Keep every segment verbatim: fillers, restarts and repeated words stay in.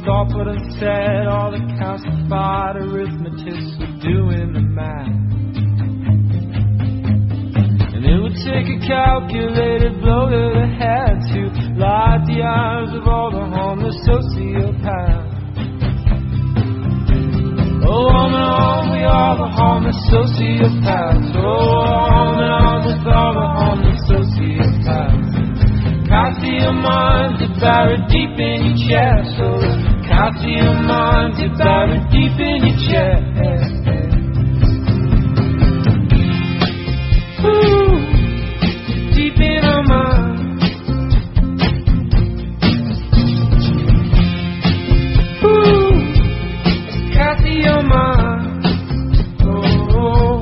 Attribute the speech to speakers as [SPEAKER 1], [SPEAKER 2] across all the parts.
[SPEAKER 1] thought but unsaid, all the calcified arithmetics were doing the math. And it would take a calculated blow to the head to light the eyes of all the homeless sociopaths. Oh, on and on we are the homeless sociopaths. Oh, on and on with all the homeless sociopaths. Cast your mind, you're buried deep in your chest. Oh, cast your mind, you're buried deep in your chest. Ooh, deep in our mind. Ooh, cast your mind. Oh,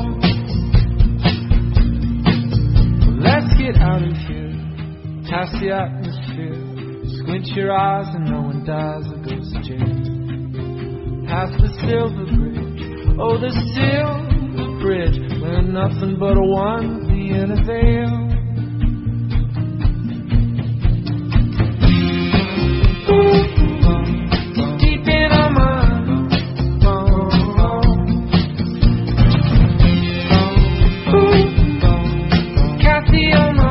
[SPEAKER 1] let's get out of here. Past the atmosphere, squint your eyes and no one dies or goes to jail. Past the silver bridge, oh the silver bridge, where nothing but a onesie and a veil. Deep in our mind. Ooh, cast your mind.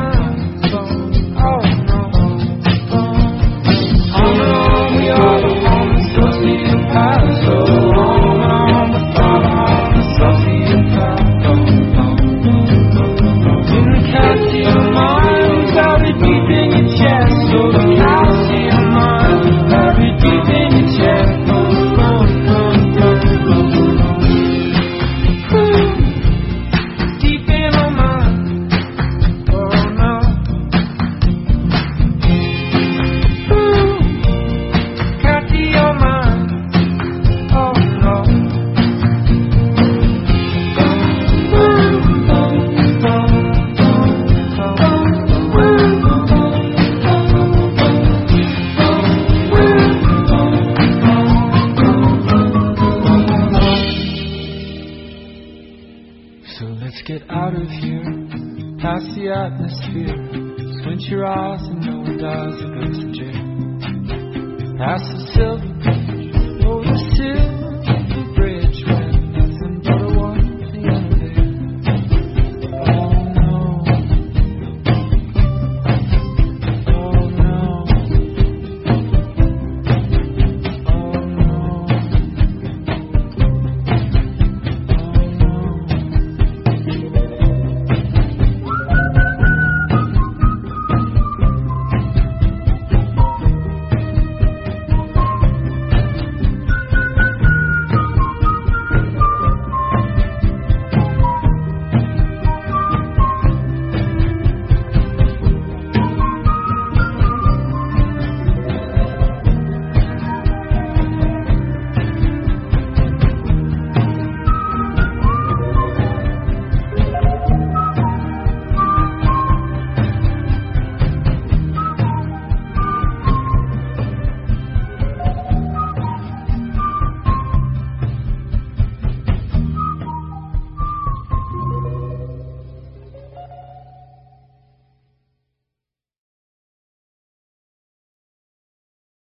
[SPEAKER 1] So let's get out of here, past the atmosphere. Squint your eyes and no one dies or goes to jail. Past the silver bridge, oh the silver